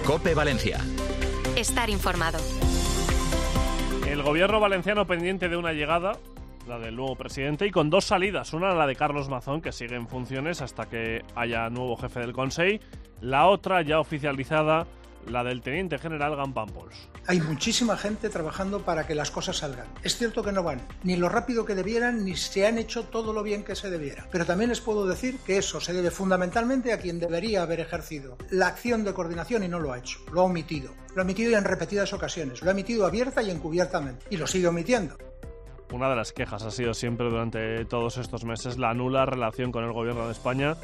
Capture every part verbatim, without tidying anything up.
COPE Valencia. Estar informado. El gobierno valenciano pendiente de una llegada, la del nuevo presidente, y con dos salidas. Una, la de Carlos Mazón, que sigue en funciones hasta que haya nuevo jefe del Consell. La otra, ya oficializada, la del teniente general Gan Pàmpols. Hay muchísima gente trabajando para que las cosas salgan. Es cierto que no van ni lo rápido que debieran, ni se han hecho todo lo bien que se debiera. Pero también les puedo decir que eso se debe fundamentalmente a quien debería haber ejercido la acción de coordinación y no lo ha hecho. Lo ha omitido. Lo ha omitido en repetidas ocasiones. Lo ha omitido abierta y encubiertamente. Y lo sigue omitiendo. Una de las quejas ha sido siempre durante todos estos meses la nula relación con el gobierno de España.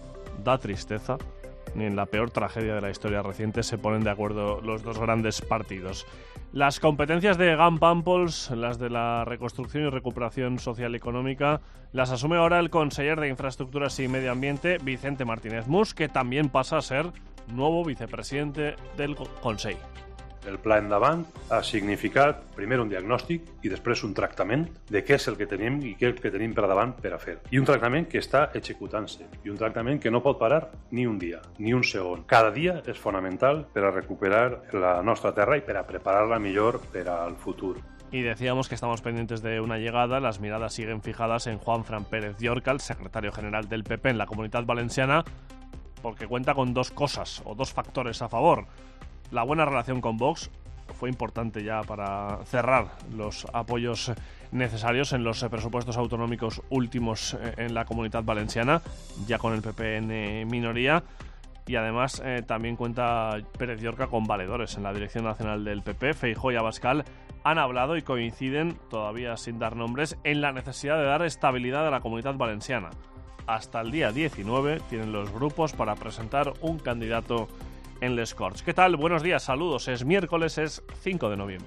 Da tristeza. Ni en la peor tragedia de la historia reciente se ponen de acuerdo los dos grandes partidos. Las competencias de Gan Pàmpols, las de la reconstrucción y recuperación social y económica, las asume ahora el conseller de Infraestructuras y Medio Ambiente, Vicente Martínez Mus, que también pasa a ser nuevo vicepresidente del Consell. El pla endavant ha significat primer un diagnòstic i després un tractament de què és el que tenim i què és el que tenim per davant per a fer. I un tractament que està executant-se i un tractament que no pot parar ni un dia, ni un segon. Cada dia és fonamental per a recuperar la nostra terra i per a preparar-la millor per al futur. Y decíamos que estamos pendientes de una llegada. Las miradas siguen fijadas en Juanfran Pérez Llorca, el secretario general del P P en la Comunitat Valenciana, porque cuenta con dos cosas o dos factores a favor. La buena relación con Vox fue importante ya para cerrar los apoyos necesarios en los presupuestos autonómicos últimos en la Comunitat Valenciana, ya con el P P en minoría. Y además eh, también cuenta Pérez Llorca con valedores en la dirección nacional del P P. Feijóo y Abascal han hablado y coinciden, todavía sin dar nombres, en la necesidad de dar estabilidad a la Comunitat Valenciana. Hasta el día diecinueve tienen los grupos para presentar un candidato en Les Corts. ¿Qué tal? Buenos días, saludos. Es miércoles, es cinco de noviembre.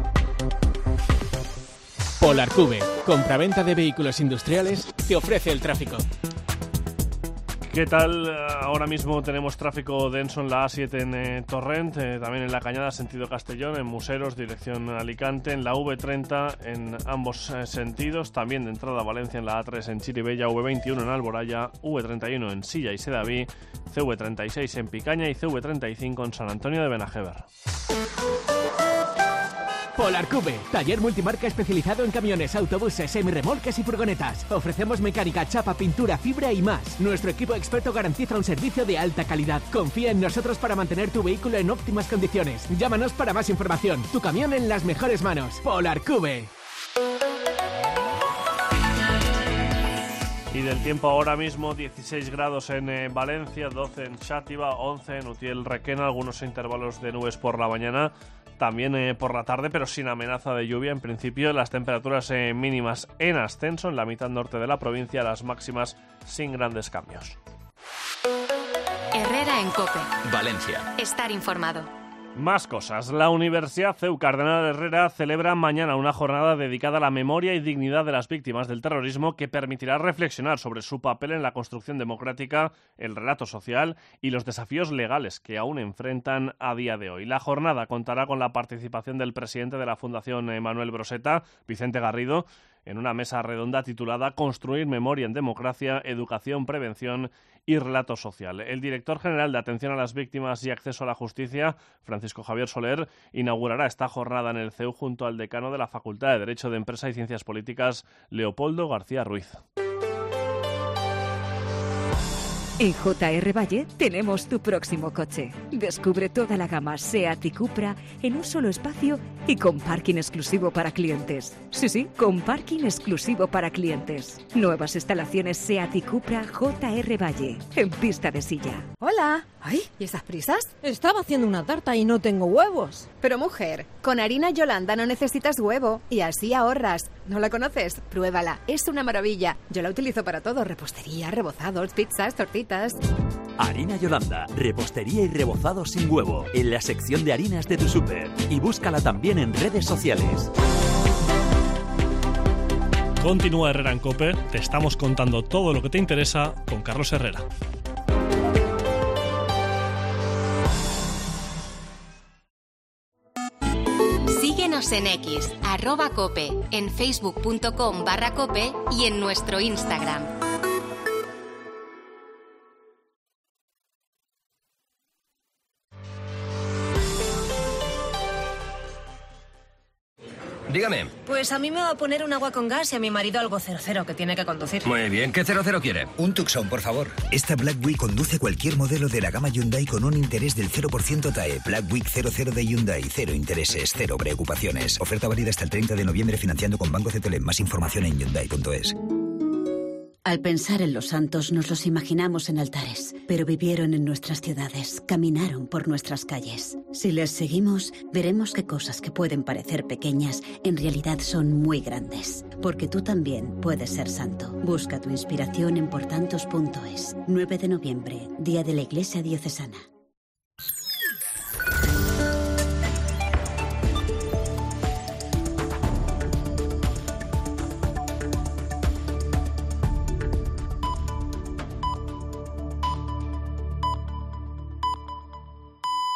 Polarcube, compraventa de vehículos industriales, te ofrece el tráfico. ¿Qué tal? Ahora mismo tenemos tráfico denso en la A siete en eh, Torrent, eh, también en la Cañada, sentido Castellón, en Museros, dirección Alicante, en la V treinta en ambos eh, sentidos, también de entrada a Valencia en la A tres en Chirivella, V veintiuno en Alboraya, V treinta y uno en Silla y Sedaví, C V treinta y seis en Picaña y C V treinta y cinco en San Antonio de Benajever. Polarcube, taller multimarca especializado en camiones, autobuses, semirremolques y furgonetas. Ofrecemos mecánica, chapa, pintura, fibra y más. Nuestro equipo experto garantiza un servicio de alta calidad. Confía en nosotros para mantener tu vehículo en óptimas condiciones. Llámanos para más información. Tu camión en las mejores manos. Polarcube. Y del tiempo ahora mismo, dieciséis grados en eh, Valencia, doce en Xàtiva, once en Utiel Requena, algunos intervalos de nubes por la mañana, también eh, por la tarde, pero sin amenaza de lluvia. En principio, las temperaturas eh, mínimas en ascenso en la mitad norte de la provincia, las máximas sin grandes cambios. Herrera en COPE. Valencia. Estar informado. Más cosas. La Universidad C E U Cardenal Herrera celebra mañana una jornada dedicada a la memoria y dignidad de las víctimas del terrorismo que permitirá reflexionar sobre su papel en la construcción democrática, el relato social y los desafíos legales que aún enfrentan a día de hoy. La jornada contará con la participación del presidente de la Fundación Manuel Broseta, Vicente Garrido, en una mesa redonda titulada Construir memoria en democracia, educación, prevención y relato social. El director general de Atención a las Víctimas y Acceso a la Justicia, Francisco Javier Soler, inaugurará esta jornada en el C E U junto al decano de la Facultad de Derecho de Empresa y Ciencias Políticas, Leopoldo García Ruiz. En J R Valle tenemos tu próximo coche. Descubre toda la gama SEAT y Cupra en un solo espacio y con parking exclusivo para clientes. Sí, sí, con parking exclusivo para clientes. Nuevas instalaciones SEAT y Cupra J R Valle, en pista de Silla. Hola. Ay, ¿y estas prisas? Estaba haciendo una tarta y no tengo huevos. Pero mujer, con harina Yolanda no necesitas huevo y así ahorras. ¿No la conoces? Pruébala, es una maravilla. Yo la utilizo para todo, repostería, rebozados, pizzas, tortitas. Harina Yolanda, repostería y rebozado sin huevo, en la sección de harinas de tu súper. Y búscala también en redes sociales. Continúa Herrera en COPE, te estamos contando todo lo que te interesa con Carlos Herrera. Síguenos en X, arroba COPE, en facebook punto com barra COPE y en nuestro Instagram. Dígame. Pues a mí me va a poner un agua con gas y a mi marido algo cero cero que tiene que conducir. Muy bien. ¿Qué cero cero quiere? Un Tucson, por favor. Esta Black Week conduce cualquier modelo de la gama Hyundai con un interés del cero por ciento T A E. Black Week cero cero de Hyundai. Cero intereses, cero preocupaciones. Oferta válida hasta el treinta de noviembre financiando con Banco C T L M. Más información en hyundai punto es. Al pensar en los santos nos los imaginamos en altares, pero vivieron en nuestras ciudades, caminaron por nuestras calles. Si les seguimos, veremos que cosas que pueden parecer pequeñas en realidad son muy grandes. Porque tú también puedes ser santo. Busca tu inspiración en portantos punto es. nueve de noviembre, Día de la Iglesia Diocesana.